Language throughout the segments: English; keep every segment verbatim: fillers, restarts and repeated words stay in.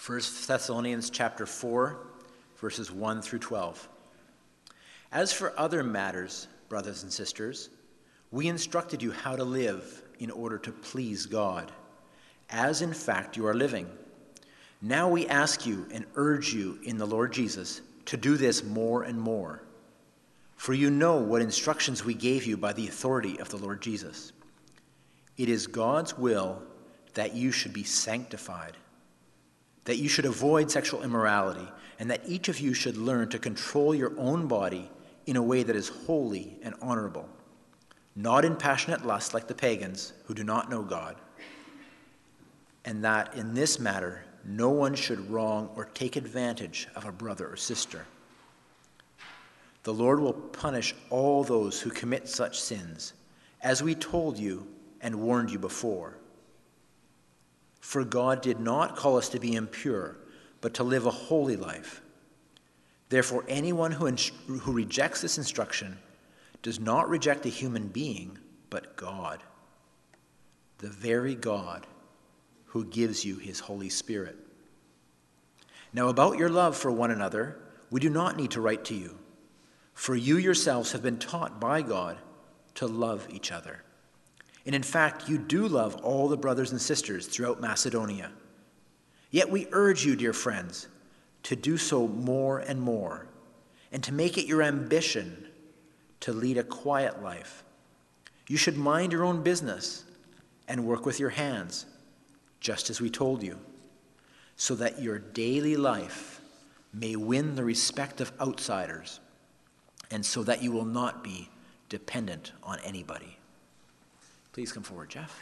First Thessalonians chapter four, verses one through twelve. As for other matters, brothers and sisters, we instructed you how to live in order to please God, as in fact you are living. Now we ask you and urge you in the Lord Jesus to do this more and more. For you know what instructions we gave you by the authority of the Lord Jesus. It is God's will that you should be sanctified, that you should avoid sexual immorality, and that each of you should learn to control your own body in a way that is holy and honorable, not in passionate lust like the pagans who do not know God, and that in this matter no one should wrong or take advantage of a brother or sister. The Lord will punish all those who commit such sins, as we told you and warned you before. For God did not call us to be impure, but to live a holy life. Therefore, anyone who, inst- who rejects this instruction does not reject a human being, but God, the very God who gives you his Holy Spirit. Now, about your love for one another, we do not need to write to you, for you yourselves have been taught by God to love each other. And in fact, you do love all the brothers and sisters throughout Macedonia. Yet we urge you, dear friends, to do so more and more, and to make it your ambition to lead a quiet life. You should mind your own business and work with your hands, just as we told you, so that your daily life may win the respect of outsiders, and so that you will not be dependent on anybody. Please come forward, Jeff.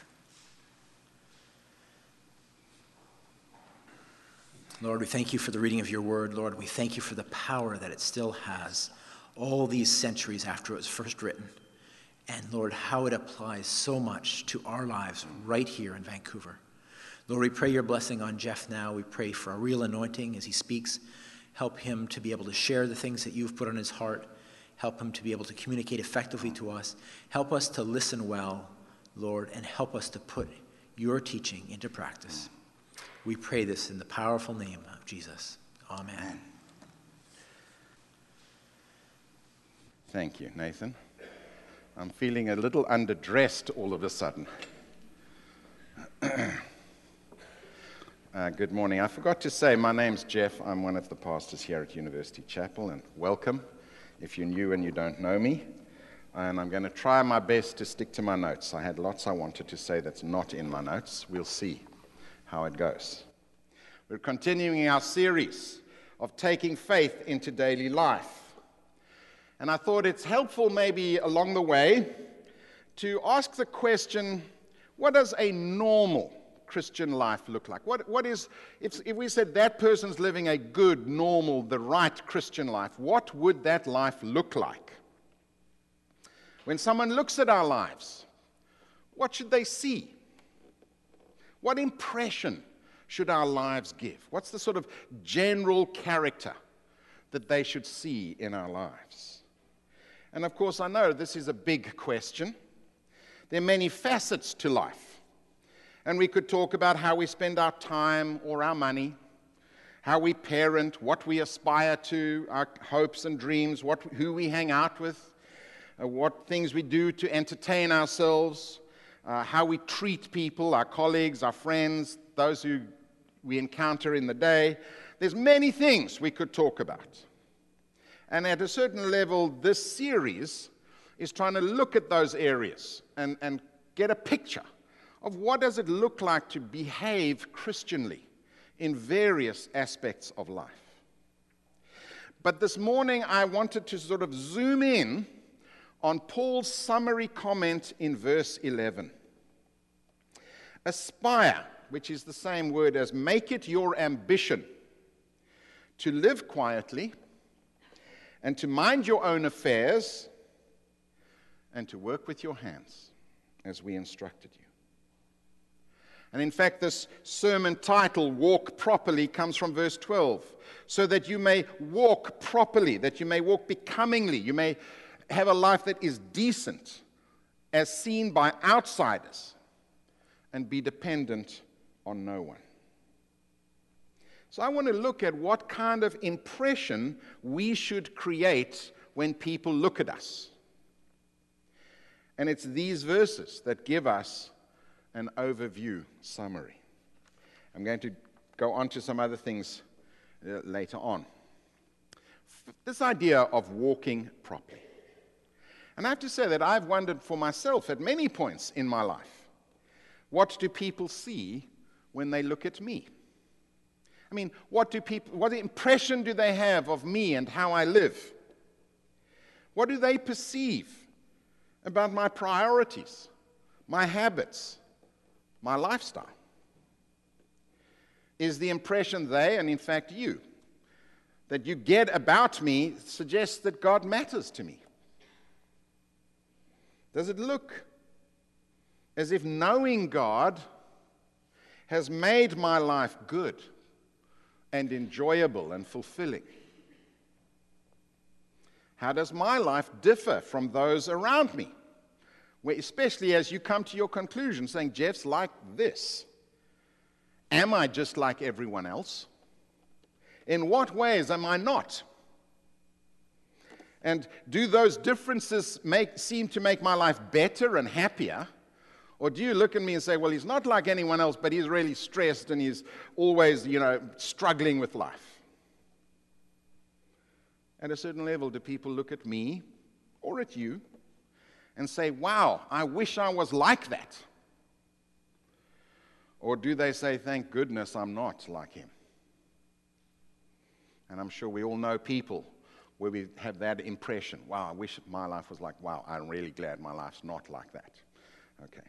Lord, we thank you for the reading of your word. Lord, we thank you for the power that it still has all these centuries after it was first written. And Lord, how it applies so much to our lives right here in Vancouver. Lord, we pray your blessing on Jeff now. We pray for a real anointing as he speaks. Help him to be able to share the things that you've put on his heart. Help him to be able to communicate effectively to us. Help us to listen well, Lord, and help us to put your teaching into practice. We pray this in the powerful name of Jesus. Amen. Thank you, Nathan. I'm feeling a little underdressed all of a sudden. uh, good morning. I forgot to say, my name's Jeff. I'm one of the pastors here at University Chapel, and welcome if you're new and you don't know me. And I'm going to try my best to stick to my notes. I had lots I wanted to say that's not in my notes. We'll see how it goes. We're continuing our series of taking faith into daily life. And I thought it's helpful maybe along the way to ask the question, what does a normal Christian life look like? What, what is, if, if we said that person's living a good, normal, the right Christian life, what would that life look like? When someone looks at our lives, what should they see? What impression should our lives give? What's the sort of general character that they should see in our lives? And of course, I know this is a big question. There are many facets to life. And we could talk about how we spend our time or our money, how we parent, what we aspire to, our hopes and dreams, what, who we hang out with, uh, what things we do to entertain ourselves, uh, how we treat people, our colleagues, our friends, those who we encounter in the day. There's many things we could talk about. And at a certain level, this series is trying to look at those areas and, and get a picture of what does it look like to behave Christianly in various aspects of life. But this morning, I wanted to sort of zoom in on Paul's summary comment in verse eleven. Aspire, which is the same word as make it your ambition to live quietly and to mind your own affairs and to work with your hands as we instructed you. And in fact, this sermon title, Walk Properly, comes from verse twelve. So that you may walk properly, that you may walk becomingly, you may have a life that is decent as seen by outsiders and be dependent on no one. So I want to look at what kind of impression we should create when people look at us. And it's these verses that give us an overview summary. I'm going to go on to some other things uh, later on. F- this idea of walking properly. And I have to say that I've wondered for myself at many points in my life, what do people see when they look at me? I mean, what do people, what impression do they have of me and how I live? What do they perceive about my priorities, my habits, my lifestyle? Is the impression they, and in fact you, that you get about me suggests that God matters to me? Does it look as if knowing God has made my life good and enjoyable and fulfilling? How does my life differ from those around me? Where, especially as you come to your conclusion saying, Jeff's like this. Am I just like everyone else? In what ways am I not? And do those differences make, seem to make my life better and happier? Or do you look at me and say, well, he's not like anyone else, but he's really stressed and he's always, you know, struggling with life? At a certain level, do people look at me or at you and say, wow, I wish I was like that? Or do they say, thank goodness I'm not like him? And I'm sure we all know people where we have that impression, wow, I wish my life was like, wow, I'm really glad my life's not like that. Okay.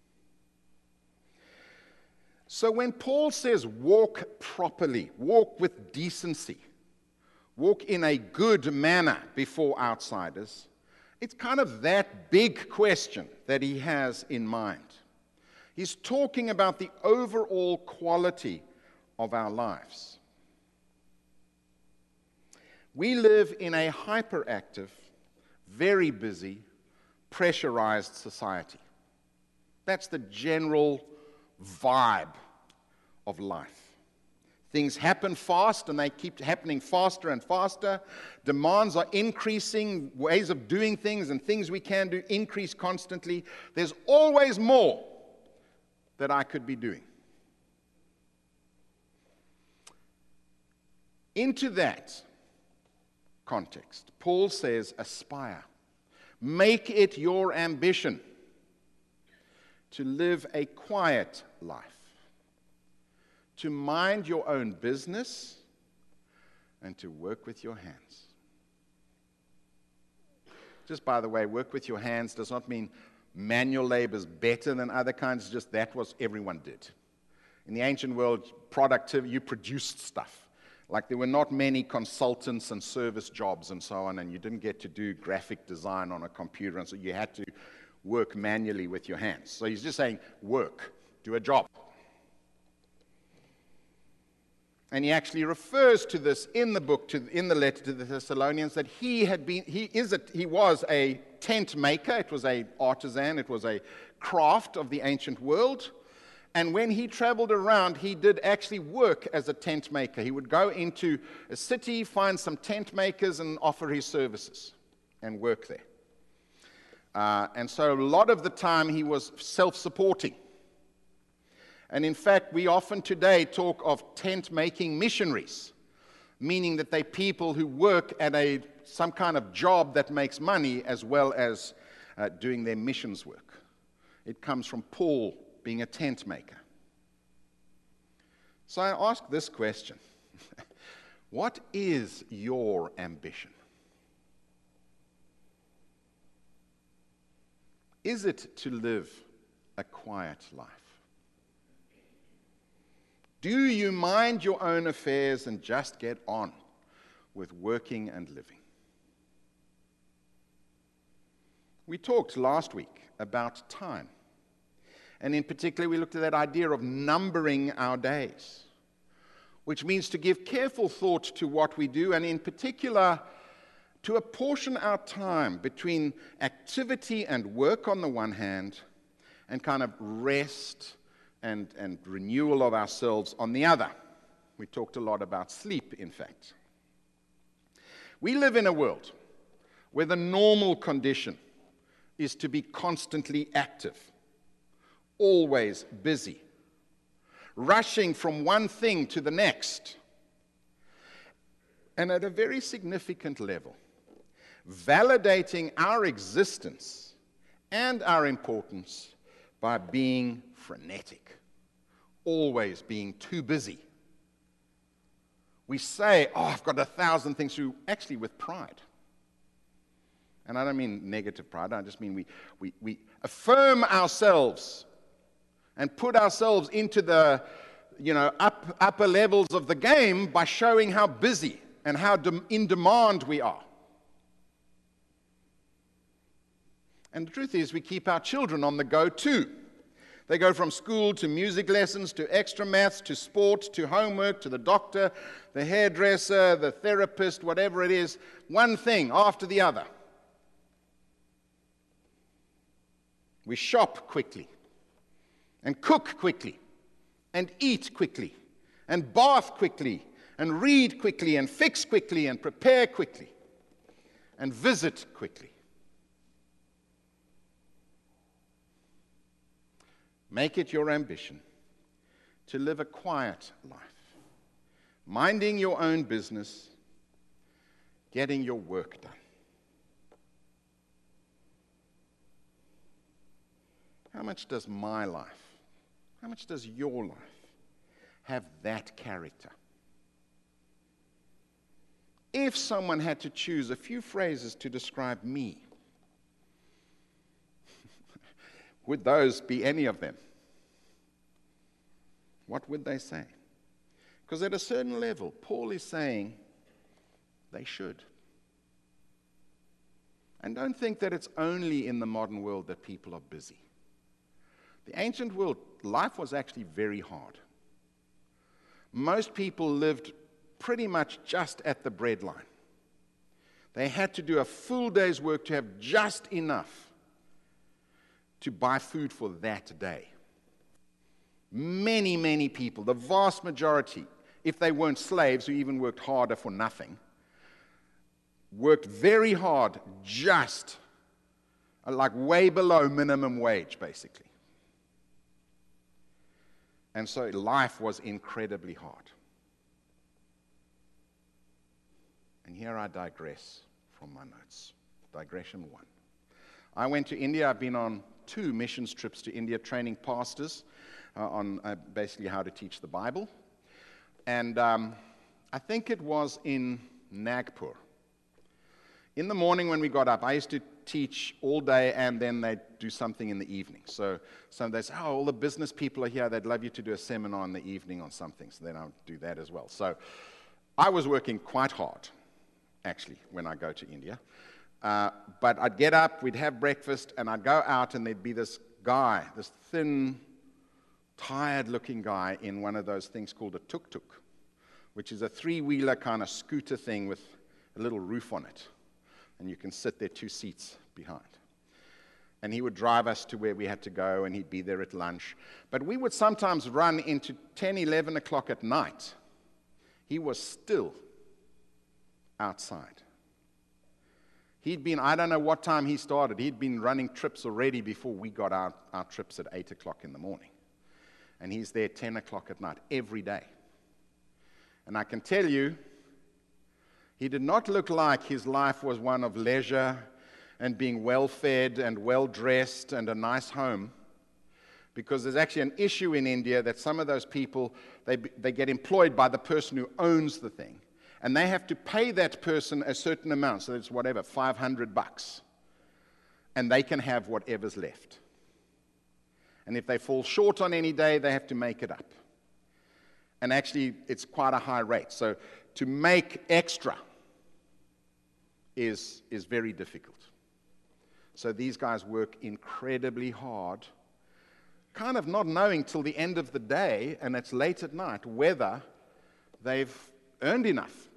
So when Paul says walk properly, walk with decency, walk in a good manner before outsiders, it's kind of that big question that he has in mind. He's talking about the overall quality of our lives. We live in a hyperactive, very busy, pressurized society. That's the general vibe of life. Things happen fast, and they keep happening faster and faster. Demands are increasing, ways of doing things and things we can do increase constantly. There's always more that I could be doing. Into that context, Paul says, aspire. Make it your ambition to live a quiet life, to mind your own business, and to work with your hands. Just by the way, work with your hands does not mean manual labor is better than other kinds, just that was everyone did. In the ancient world, productivity, you produced stuff. Like there were not many consultants and service jobs and so on, and you didn't get to do graphic design on a computer, and so you had to work manually with your hands. So he's just saying, work, do a job. And he actually refers to this in the book, to, in the letter to the Thessalonians, that he had been, he is a, he was a tent maker. It was a artisan. It was a craft of the ancient world. And when he traveled around, he did actually work as a tent maker. He would go into a city, find some tent makers, and offer his services and work there. Uh, and so a lot of the time he was self-supporting. And in fact, we often today talk of tent-making missionaries, meaning that they're people who work at a some kind of job that makes money as well as uh, doing their missions work. It comes from Paul being a tent maker. So I ask this question. What is your ambition? Is it to live a quiet life? Do you mind your own affairs and just get on with working and living? We talked last week about time. And in particular, we looked at that idea of numbering our days, which means to give careful thought to what we do, and in particular, to apportion our time between activity and work on the one hand, and kind of rest and, and renewal of ourselves on the other. We talked a lot about sleep, in fact. We live in a world where the normal condition is to be constantly active, always busy, rushing from one thing to the next, and at a very significant level, validating our existence and our importance by being frenetic, always being too busy. We say, oh, I've got a thousand things to do, actually with pride. And I don't mean negative pride, I just mean we, we, we affirm ourselves and put ourselves into the you know, up, upper levels of the game by showing how busy and how de- in demand we are. And the truth is, we keep our children on the go too. They go from school to music lessons, to extra maths, to sport, to homework, to the doctor, the hairdresser, the therapist, whatever it is, one thing after the other. We shop quickly, and cook quickly, and eat quickly, and bath quickly, and read quickly, and fix quickly, and prepare quickly, and visit quickly. Make it your ambition to live a quiet life, minding your own business, getting your work done. How much does my life, how much does your life have that character? If someone had to choose a few phrases to describe me, would those be any of them? What would they say? Because at a certain level, Paul is saying they should. And don't think that it's only in the modern world that people are busy. The ancient world, life was actually very hard. Most people lived pretty much just at the breadline. They had to do a full day's work to have just enough to buy food for that day. Many, many people, the vast majority, if they weren't slaves who even worked harder for nothing, worked very hard just like way below minimum wage, basically. And so life was incredibly hard. And here I digress from my notes. Digression one. I went to India. I've been on two missions trips to India training pastors uh, on uh, basically how to teach the Bible. And um, I think it was in Nagpur. In the morning when we got up, I used to teach all day and then they'd do something in the evening. So, so they say, oh, all the business people are here. They'd love you to do a seminar in the evening on something. So then I'll do that as well. So I was working quite hard, actually, when I go to India. Uh, but I'd get up, we'd have breakfast, and I'd go out, and there'd be this guy, this thin, tired-looking guy in one of those things called a tuk-tuk, which is a three-wheeler kind of scooter thing with a little roof on it. And you can sit there two seats behind. And he would drive us to where we had to go, and he'd be there at lunch. But we would sometimes run into ten, eleven o'clock at night. He was still outside. He'd been, I don't know what time he started, he'd been running trips already before we got our, our trips at eight o'clock in the morning. And he's there ten o'clock at night, every day. And I can tell you, he did not look like his life was one of leisure and being well-fed and well-dressed and a nice home. Because there's actually an issue in India that some of those people, they, they get employed by the person who owns the thing. And they have to pay that person a certain amount, so it's whatever, five hundred bucks. And they can have whatever's left. And if they fall short on any day, they have to make it up. And actually, it's quite a high rate. So to make extra is, is very difficult. So these guys work incredibly hard, kind of not knowing till the end of the day, and it's late at night, whether they've earned enough.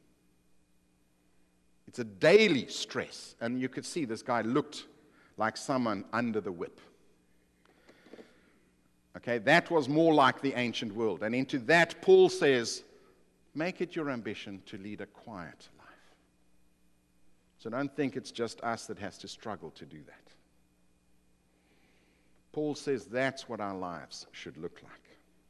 It's a daily stress, and you could see this guy looked like someone under the whip. Okay, that was more like the ancient world, and into that Paul says, Make it your ambition to lead a quiet life. So don't think it's just us that has to struggle to do that. Paul says that's what our lives should look like.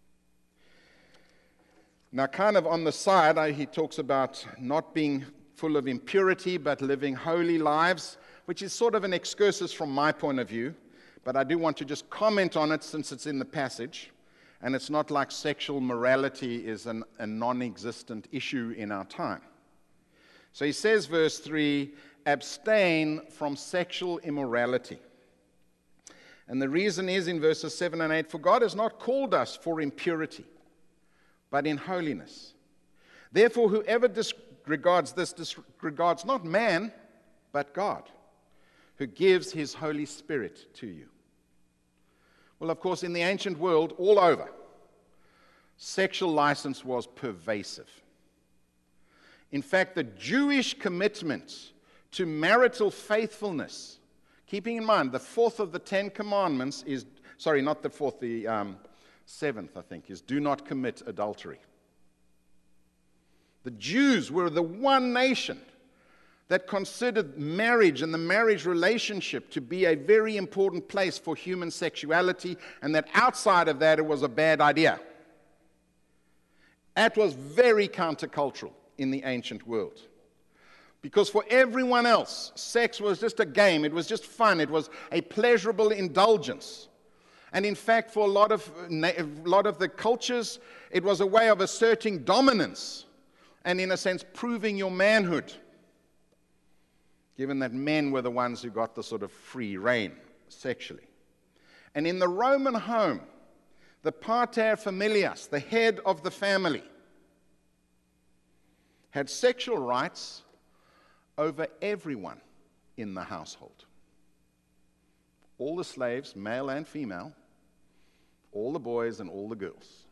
Now, kind of on the side, I, he talks about not being full of impurity, but living holy lives, which is sort of an excursus from my point of view, but I do want to just comment on it since it's in the passage, and it's not like sexual morality is an, a non-existent issue in our time. So he says, verse three, abstain from sexual immorality. And the reason is in verses seven and eight, for God has not called us for impurity, but in holiness. Therefore, whoever disregards this disregards not man, but God, who gives his Holy Spirit to you. Well, of course, in the ancient world, all over, sexual license was pervasive. In fact, the Jewish commitment to marital faithfulness, keeping in mind the fourth of the Ten Commandments is, sorry, not the fourth, the um, seventh, I think, is do not commit adultery. The Jews were the one nation that considered marriage and the marriage relationship to be a very important place for human sexuality, and that outside of that it was a bad idea. That was very countercultural in the ancient world. Because for everyone else, sex was just a game, it was just fun, it was a pleasurable indulgence. And in fact, for a lot of, a lot of the cultures, it was a way of asserting dominance and, in a sense, proving your manhood, given that men were the ones who got the sort of free rein sexually. And in the Roman home, the pater familias, the head of the family, had sexual rights over everyone in the household. All the slaves, male and female, all the boys and all the girls.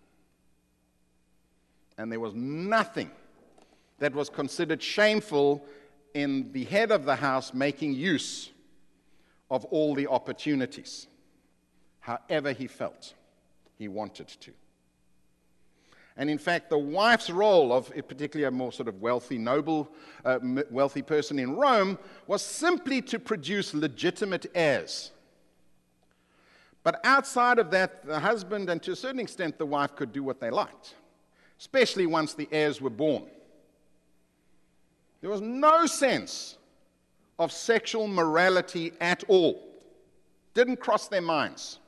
And there was nothing that was considered shameful in the head of the house making use of all the opportunities, however he felt he wanted to. And in fact, the wife's role of particularly a more sort of wealthy, noble, uh, wealthy person in Rome was simply to produce legitimate heirs. But outside of that, the husband and to a certain extent the wife could do what they liked, especially once the heirs were born. There was no sense of sexual morality at all. Didn't cross their minds.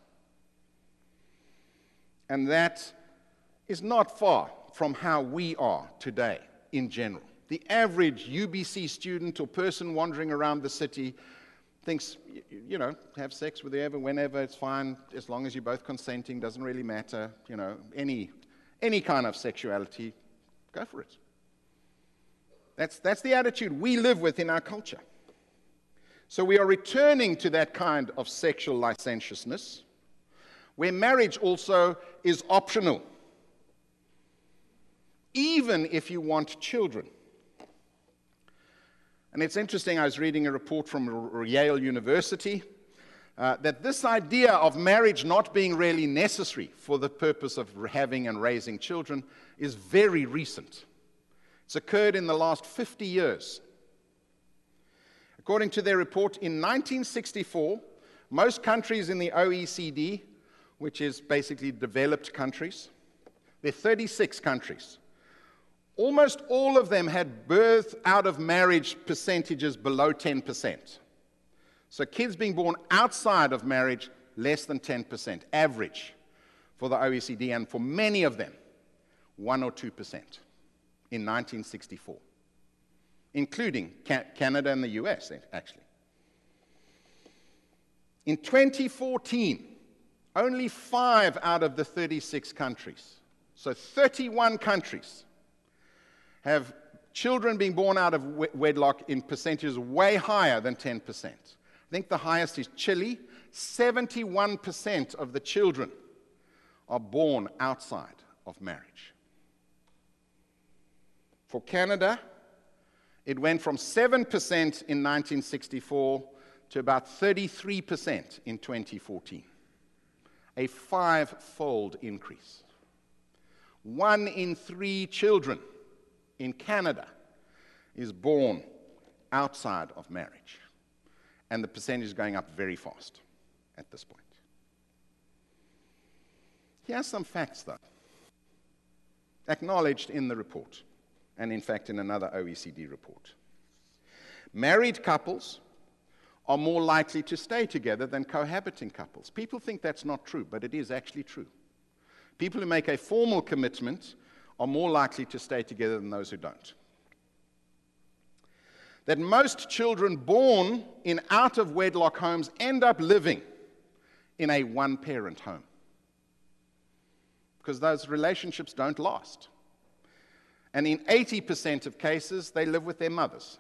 And that is not far from how we are today in general. The average U B C student or person wandering around the city thinks, you know, have sex with whoever, whenever, it's fine, as long as you're both consenting, doesn't really matter, you know, any, any kind of sexuality, go for it. That's, that's the attitude we live with in our culture. So we are returning to that kind of sexual licentiousness, where marriage also is optional, even if you want children. And it's interesting, I was reading a report from Yale University, uh, that this idea of marriage not being really necessary for the purpose of having and raising children is very recent. It's occurred in the last fifty years. According to their report, in nineteen sixty-four, most countries in the O E C D, which is basically developed countries, there are thirty-six countries. Almost all of them had birth out of marriage percentages below ten percent. So kids being born outside of marriage, less than ten percent, average for the O E C D, and for many of them, one or two percent in nineteen sixty-four, including Ca- Canada and the U S, actually. In twenty fourteen, only five out of the thirty-six countries, so thirty-one countries, have children being born out of wedlock in percentages way higher than ten percent. I think the highest is Chile. seventy-one percent of the children are born outside of marriage. For Canada, it went from seven percent in nineteen sixty-four to about thirty-three percent in twenty fourteen. A five-fold increase. One in three children in Canada is born outside of marriage. And the percentage is going up very fast at this point. Here are some facts, though, acknowledged in the report, and in fact in another O E C D report. Married couples are more likely to stay together than cohabiting couples. People think that's not true, but it is actually true. People who make a formal commitment are more likely to stay together than those who don't. That most children born in out-of-wedlock homes end up living in a one-parent home, because those relationships don't last. And in eighty percent of cases, they live with their mothers.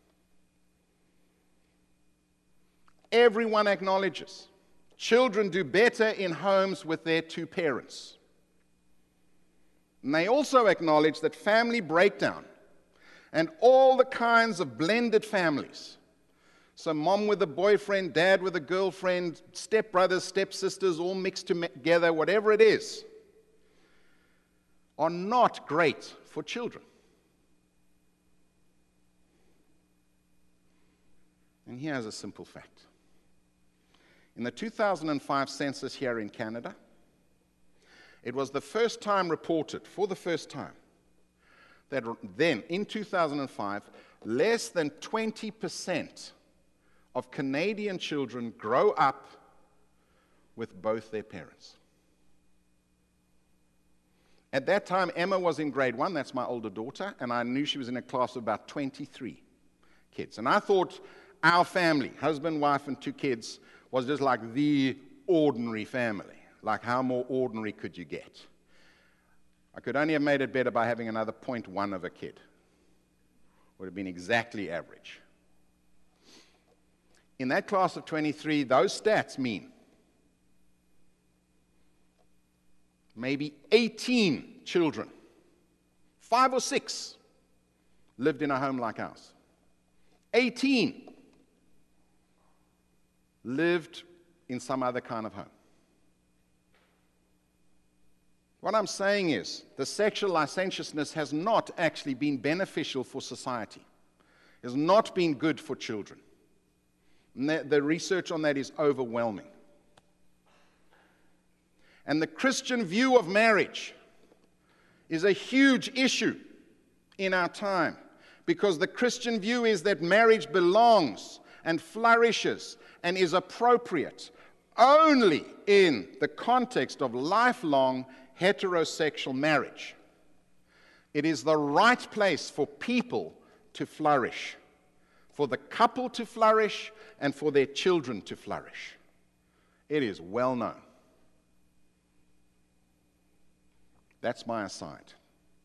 Everyone acknowledges children do better in homes with their two parents. And they also acknowledge that family breakdown and all the kinds of blended families, so mom with a boyfriend, dad with a girlfriend, stepbrothers, stepsisters, all mixed together, whatever it is, are not great for children. And here's a simple fact. In the two thousand five census here in Canada, it was the first time reported, for the first time, that then, in two thousand five, less than twenty percent of Canadian children grow up with both their parents. At that time, Emma was in grade one, that's my older daughter, and I knew she was in a class of about twenty-three kids. And I thought our family, husband, wife, and two kids, was just like the ordinary family. Like, how more ordinary could you get? I could only have made it better by having another point one of a kid. Would have been exactly average. In that class of twenty-three, those stats mean maybe eighteen children, five or six, lived in a home like ours. eighteen lived in some other kind of home. What I'm saying is, the sexual licentiousness has not actually been beneficial for society. It has not been good for children. And the, the research on that is overwhelming. And the Christian view of marriage is a huge issue in our time, because the Christian view is that marriage belongs and flourishes and is appropriate only in the context of lifelong heterosexual marriage. It is the right place for people to flourish, for the couple to flourish, and for their children to flourish. It is well known. That's my aside.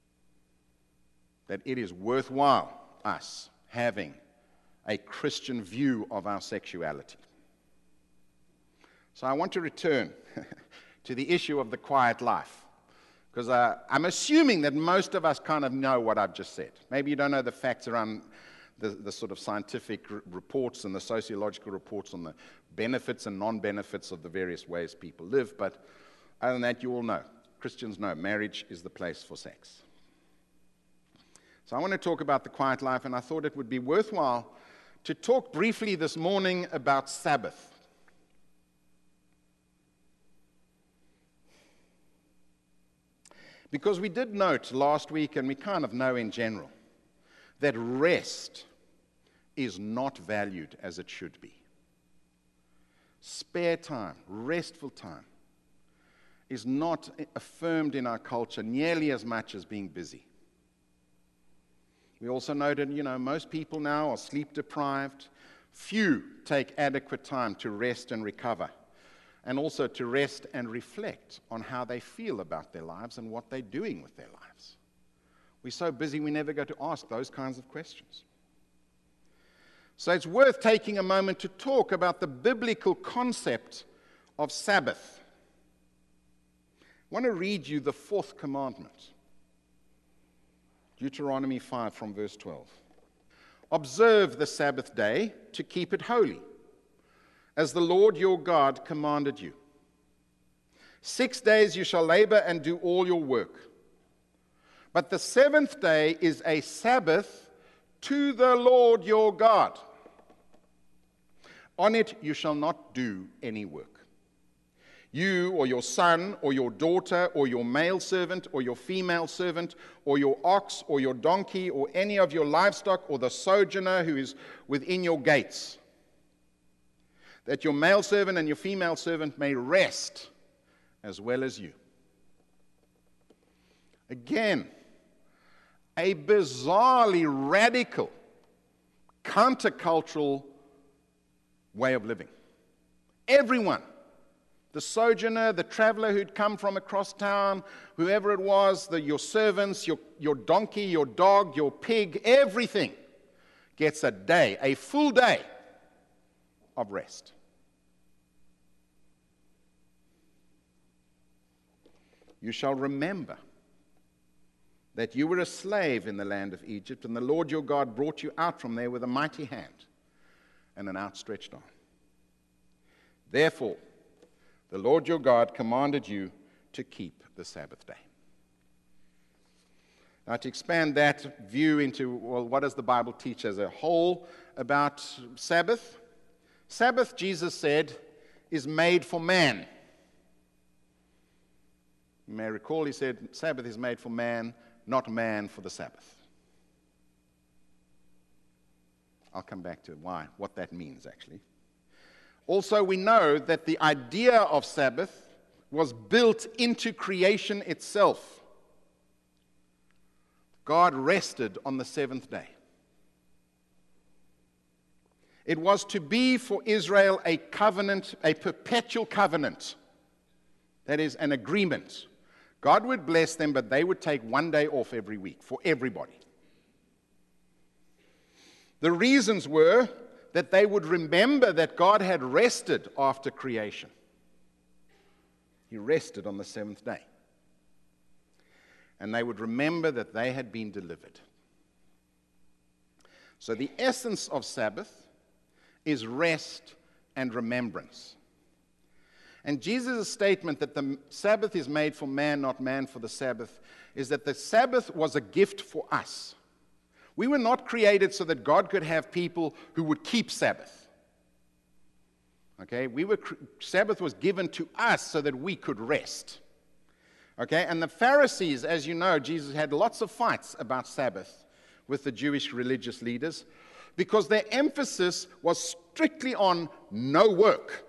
That it is worthwhile us having a Christian view of our sexuality. So I want to return to the issue of the quiet life, because uh, I'm assuming that most of us kind of know what I've just said. Maybe you don't know the facts around the, the sort of scientific r- reports and the sociological reports on the benefits and non-benefits of the various ways people live, but other than that, you all know. Christians know marriage is the place for sex. So I want to talk about the quiet life, and I thought it would be worthwhile to talk briefly this morning about Sabbath. Because we did note last week, and we kind of know in general, that rest is not valued as it should be. Spare time, restful time, is not affirmed in our culture nearly as much as being busy. We also noted, you know, most people now are sleep deprived. Few take adequate time to rest and recover, and also to rest and reflect on how they feel about their lives and what they're doing with their lives. We're so busy we never go to ask those kinds of questions. So it's worth taking a moment to talk about the biblical concept of Sabbath. I want to read you the fourth commandment. Deuteronomy five from verse twelve. Observe the Sabbath day to keep it holy, as the Lord your God commanded you. Six days you shall labor and do all your work. But the seventh day is a Sabbath to the Lord your God. On it you shall not do any work. You or your son or your daughter or your male servant or your female servant or your ox or your donkey or any of your livestock or the sojourner who is within your gates, that your male servant and your female servant may rest as well as you. Again, a bizarrely radical, countercultural way of living. Everyone, the sojourner, the traveler who'd come from across town, whoever it was, the, your servants, your, your donkey, your dog, your pig, everything gets a day, a full day of rest. You shall remember that you were a slave in the land of Egypt, and the Lord your God brought you out from there with a mighty hand and an outstretched arm. Therefore, the Lord your God commanded you to keep the Sabbath day. Now, to expand that view into, well, what does the Bible teach as a whole about Sabbath? Sabbath, Jesus said, is made for man. You may recall he said, Sabbath is made for man, not man for the Sabbath. I'll come back to why, what that means, actually. Also, we know that the idea of Sabbath was built into creation itself. God rested on the seventh day. It was to be for Israel a covenant, a perpetual covenant. That is, an agreement. God would bless them, but they would take one day off every week for everybody. The reasons were that they would remember that God had rested after creation. He rested on the seventh day. And they would remember that they had been delivered. So the essence of Sabbath is rest and remembrance. And Jesus' statement that the Sabbath is made for man, not man for the Sabbath, is that the Sabbath was a gift for us. We were not created so that God could have people who would keep Sabbath. Okay, we were Sabbath was given to us so that we could rest. Okay, and the Pharisees, as you know, Jesus had lots of fights about Sabbath with the Jewish religious leaders because their emphasis was strictly on no work.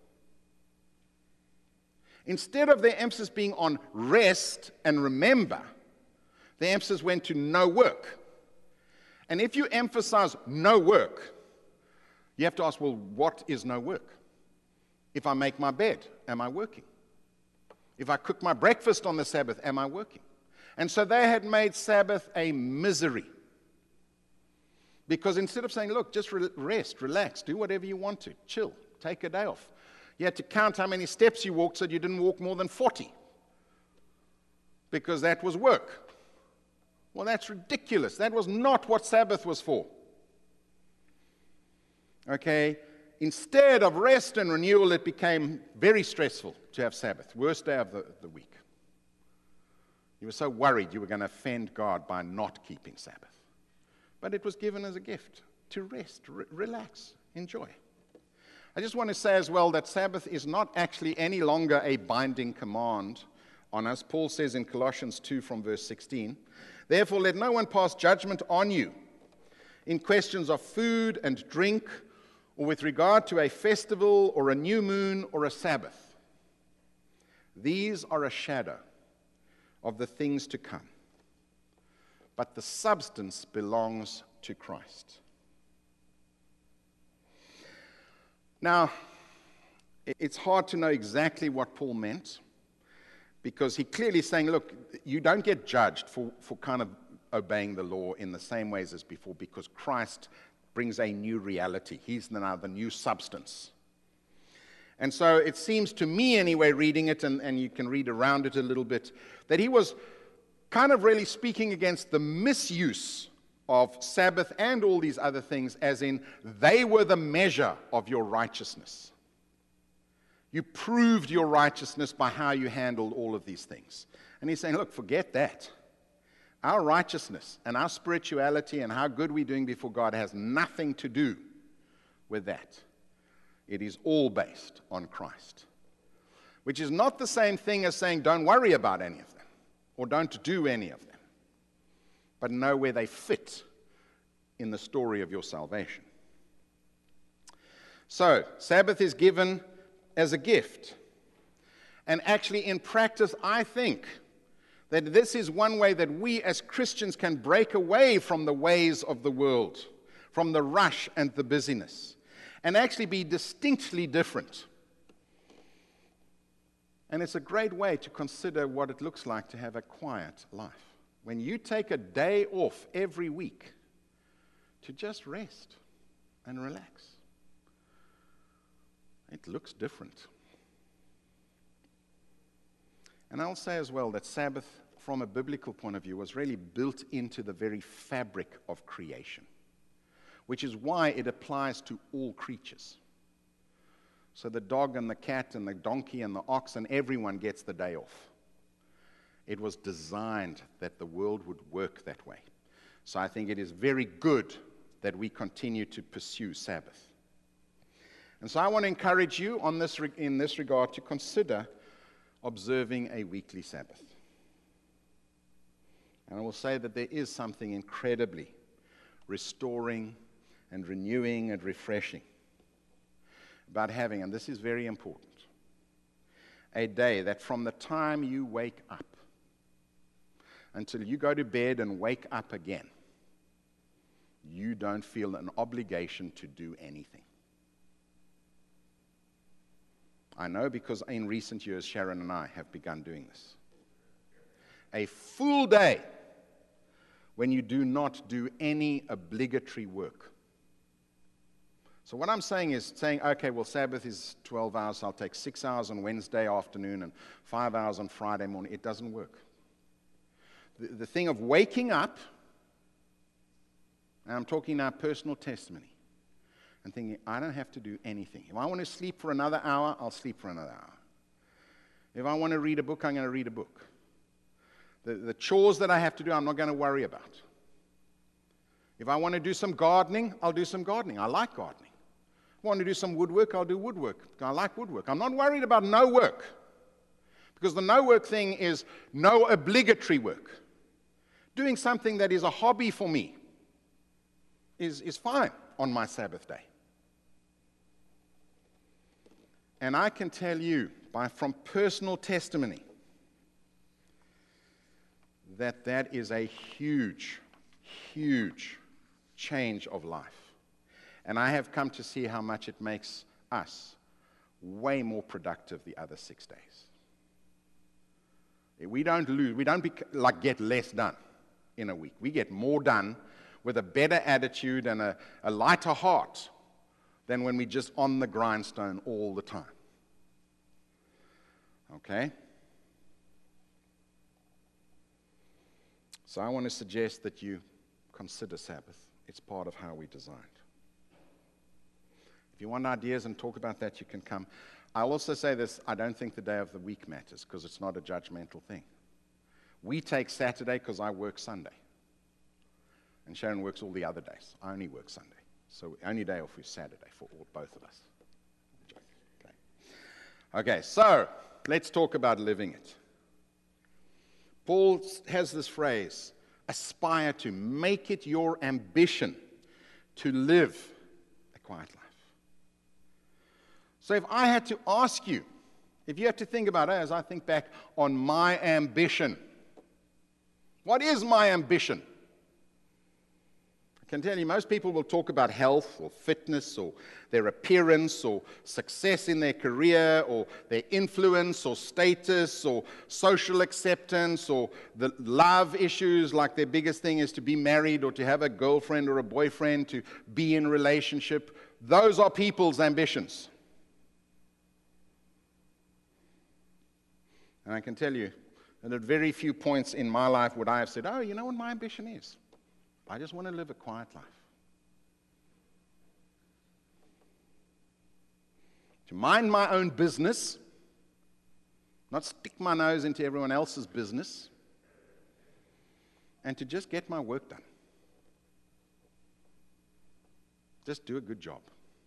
Instead of their emphasis being on rest and remember, the emphasis went to no work. And if you emphasize no work, you have to ask, well, what is no work? If I make my bed, am I working? If I cook my breakfast on the Sabbath, am I working? And so they had made Sabbath a misery. Because instead of saying, look, just rest, relax, do whatever you want to, chill, take a day off. You had to count how many steps you walked so you didn't walk more than forty. Because that was work. Well, that's ridiculous. That was not what Sabbath was for. Okay? Instead of rest and renewal, it became very stressful to have Sabbath. Worst day of the, the week. You were so worried you were going to offend God by not keeping Sabbath. But it was given as a gift to rest, re- relax, enjoy. I just want to say as well that Sabbath is not actually any longer a binding command on us. Paul says in Colossians two from verse sixteen, therefore let no one pass judgment on you in questions of food and drink, or with regard to a festival or a new moon or a Sabbath. These are a shadow of the things to come, but the substance belongs to Christ. Now, it's hard to know exactly what Paul meant, because he clearly is saying, look, you don't get judged for, for kind of obeying the law in the same ways as before, because Christ brings a new reality. He's now the new substance. And so it seems to me anyway, reading it, and, and you can read around it a little bit, that he was kind of really speaking against the misuse of Sabbath and all these other things, as in they were the measure of your righteousness. You proved your righteousness by how you handled all of these things. And he's saying, look, forget that. Our righteousness and our spirituality and how good we're doing before God has nothing to do with that. It is all based on Christ. Which is not the same thing as saying don't worry about any of them or don't do any of them, but know where they fit in the story of your salvation. So, Sabbath is given as a gift. And actually, in practice, I think that this is one way that we as Christians can break away from the ways of the world, from the rush and the busyness, and actually be distinctly different. And it's a great way to consider what it looks like to have a quiet life. When you take a day off every week to just rest and relax, it looks different. And I'll say as well that Sabbath, from a biblical point of view, was really built into the very fabric of creation, which is why it applies to all creatures. So the dog and the cat and the donkey and the ox and everyone gets the day off. It was designed that the world would work that way. So I think it is very good that we continue to pursue Sabbath. And so I want to encourage you on this, in this regard to consider observing a weekly Sabbath. And I will say that there is something incredibly restoring and renewing and refreshing about having, and this is very important, a day that from the time you wake up until you go to bed and wake up again, you don't feel an obligation to do anything. I know because in recent years, Sharon and I have begun doing this. A full day when you do not do any obligatory work. So what I'm saying is saying, okay, well, Sabbath is twelve hours. I'll take six hours on Wednesday afternoon and five hours on Friday morning. It doesn't work. The, the thing of waking up, and I'm talking now personal testimony, and thinking, I don't have to do anything. If I want to sleep for another hour, I'll sleep for another hour. If I want to read a book, I'm going to read a book. The, the chores that I have to do, I'm not going to worry about. If I want to do some gardening, I'll do some gardening. I like gardening. If I want to do some woodwork, I'll do woodwork. I like woodwork. I'm not worried about no work. Because the no work thing is no obligatory work. Doing something that is a hobby for me is, is fine on my Sabbath day. And I can tell you by from personal testimony that that is a huge, huge change of life. And I have come to see how much it makes us way more productive the other six days. We don't lose, we don't be, like get less done in a week. We get more done with a better attitude and a, a lighter heart than when we're just on the grindstone all the time. Okay? So I want to suggest that you consider Sabbath. It's part of how we designed. If you want ideas and talk about that, you can come. I'll also say this, I don't think the day of the week matters because it's not a judgmental thing. We take Saturday because I work Sunday. And Sharon works all the other days. I only work Sunday. So the only day off is Saturday for all, both of us. Okay. Okay, so let's talk about living it. Paul has this phrase, aspire to, make it your ambition to live a quiet life. So if I had to ask you, if you have to think about it, as I think back on my ambition, what is my ambition? I can tell you, most people will talk about health or fitness or their appearance or success in their career or their influence or status or social acceptance or the love issues, like their biggest thing is to be married or to have a girlfriend or a boyfriend, to be in relationship. Those are people's ambitions. And I can tell you that at very few points in my life would I have said, oh, you know what my ambition is? I just want to live a quiet life. To mind my own business, not stick my nose into everyone else's business, and to just get my work done. Just do a good job.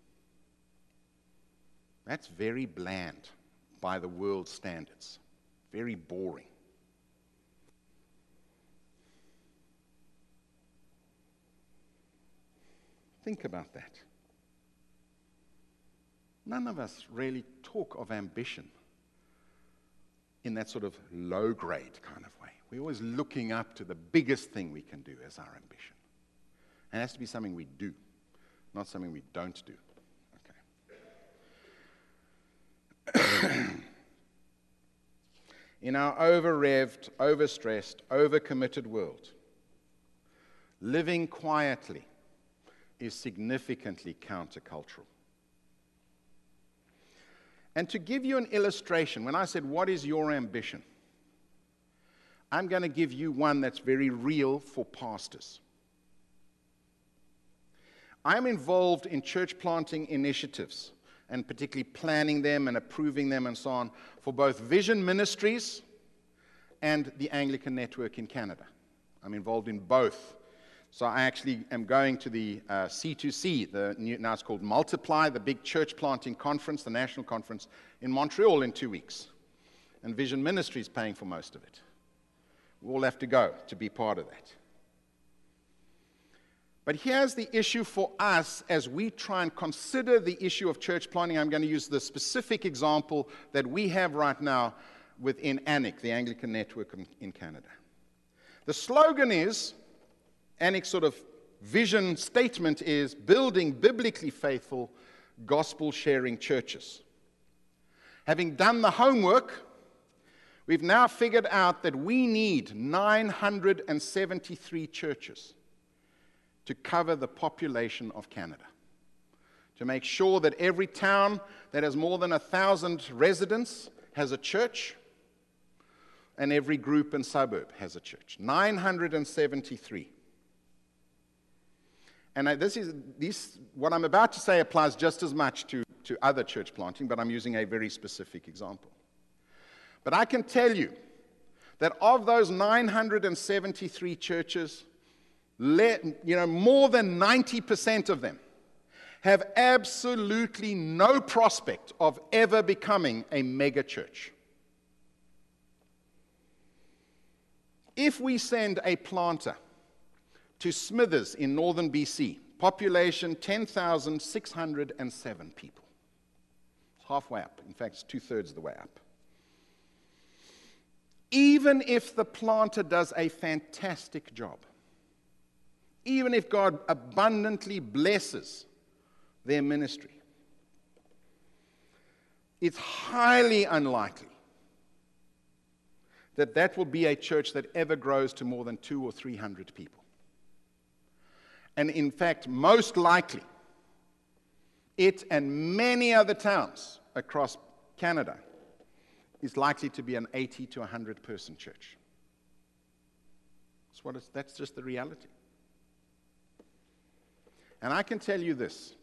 That's very bland by the world's standards. Very boring. Think about that. None of us really talk of ambition in that sort of low-grade kind of way. We're always looking up to the biggest thing we can do as our ambition. And it has to be something we do, not something we don't do. Okay. In our over-revved, overstressed, overcommitted world, living quietly is significantly countercultural. And to give you an illustration, when I said, what is your ambition? I'm going to give you one that's very real for pastors. I'm involved in church planting initiatives, and particularly planning them and approving them and so on, for both Vision Ministries and the Anglican Network in Canada. I'm involved in both. So I actually am going to the uh, C two C, the new, now it's called Multiply, the big church planting conference, the national conference, in Montreal in two weeks. And Vision Ministry is paying for most of it. We all have to go to be part of that. But here's the issue for us as we try and consider the issue of church planting. I'm going to use the specific example that we have right now within A N I C, the Anglican Network in Canada. The slogan is, A N I C's sort of vision statement is, building biblically faithful, gospel-sharing churches. Having done the homework, we've now figured out that we need nine hundred seventy-three churches to cover the population of Canada, to make sure that every town that has more than a thousand residents has a church, and every group and suburb has a church. nine hundred seventy-three. And I, this is this, what I'm about to say applies just as much to, to other church planting, but I'm using a very specific example. But I can tell you that of those nine hundred seventy-three churches, let, you know, more than ninety percent of them have absolutely no prospect of ever becoming a mega church. If we send a planter to Smithers in northern B C, population ten thousand six hundred seven people. It's halfway up. In fact, it's two-thirds of the way up. Even if the planter does a fantastic job, even if God abundantly blesses their ministry, it's highly unlikely that that will be a church that ever grows to more than two or three hundred people. And in fact, most likely, it and many other towns across Canada is likely to be an eighty to one hundred person church. That's, what it's, that's just the reality. And I can tell you this.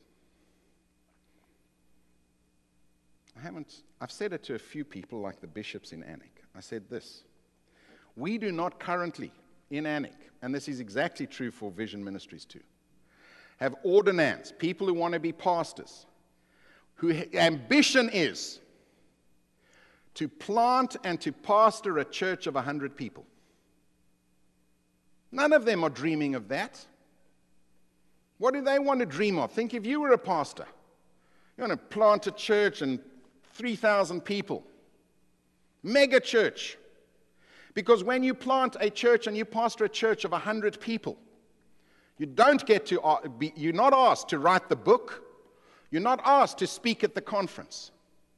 I haven't, I've said it to a few people like the bishops in A N I C. I said this. We do not currently, in A N I C, and this is exactly true for Vision Ministries too, have ordinands, people who want to be pastors, whose ambition is to plant and to pastor a church of one hundred people. None of them are dreaming of that. What do they want to dream of? Think if you were a pastor. You want to plant a church and three thousand people. Mega church. Because when you plant a church and you pastor a church of one hundred people, you don't get to, uh, be, you're not asked to write the book. You're not asked to speak at the conference.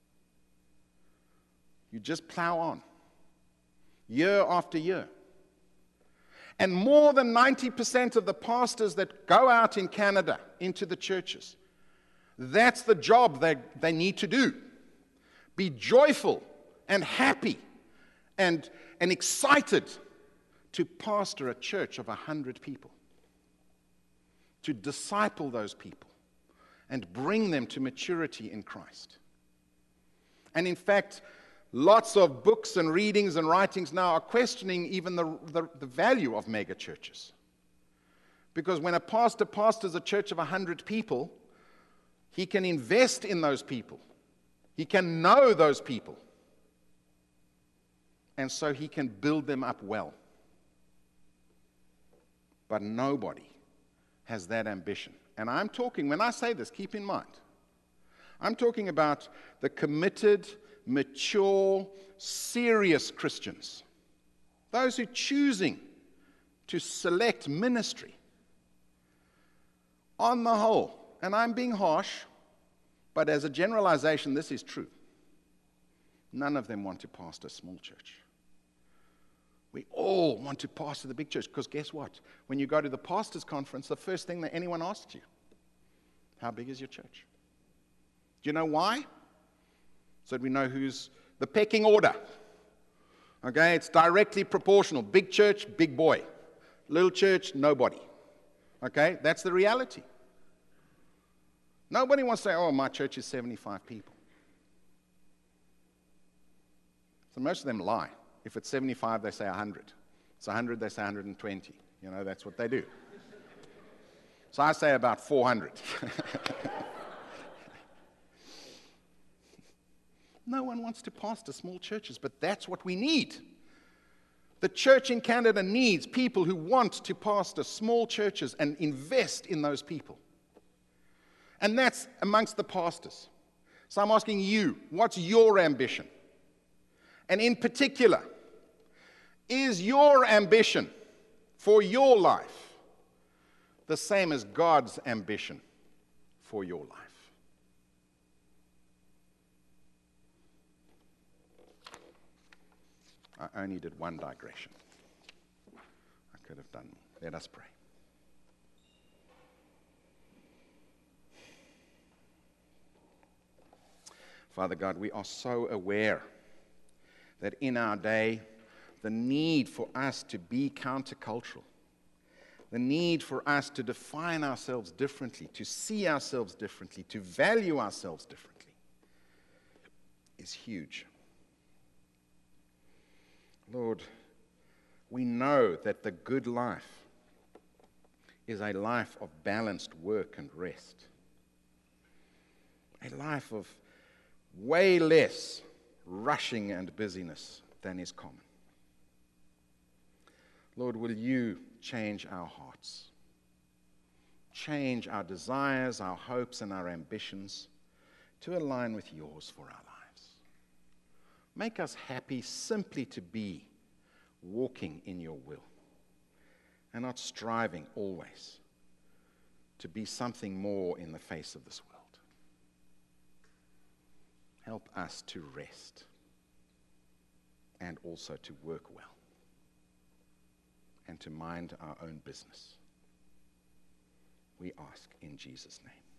You just plow on, year after year. And more than ninety percent of the pastors that go out in Canada into the churches, that's the job they, they need to do. Be joyful and happy and, and excited to pastor a church of one hundred people, to disciple those people and bring them to maturity in Christ. And in fact, lots of books and readings and writings now are questioning even the, the, the value of mega churches. Because when a pastor pastors a church of one hundred people, he can invest in those people. He can know those people. And so he can build them up well. But nobody has that ambition. And I'm talking, when I say this, keep in mind, I'm talking about the committed, mature, serious Christians. Those who are choosing to select ministry. On the whole, and I'm being harsh, but as a generalization, this is true. None of them want to pastor a small church. We all want to pastor the big church, because guess what? When you go to the pastor's conference, the first thing that anyone asks you, how big is your church? Do you know why? So that we know who's the pecking order. Okay, it's directly proportional. Big church, big boy. Little church, nobody. Okay, that's the reality. Nobody wants to say, oh, my church is seventy-five people. So most of them lie. If it's seventy-five, they say one hundred. If it's one hundred, they say one hundred twenty. You know, that's what they do. So I say about four hundred. No one wants to pastor small churches, but that's what we need. The church in Canada needs people who want to pastor small churches and invest in those people. And that's amongst the pastors. So I'm asking you, what's your ambition? And in particular, is your ambition for your life the same as God's ambition for your life? I only did one digression. I could have done more. Let us pray. Father God, we are so aware that in our day, the need for us to be countercultural, the need for us to define ourselves differently, to see ourselves differently, to value ourselves differently, is huge. Lord, we know that the good life is a life of balanced work and rest. A life of way less rushing and busyness than is common. Lord, will you change our hearts? Change our desires, our hopes, and our ambitions to align with yours for our lives. Make us happy simply to be walking in your will and not striving always to be something more in the face of this world. Help us to rest and also to work well and to mind our own business. We ask in Jesus' name.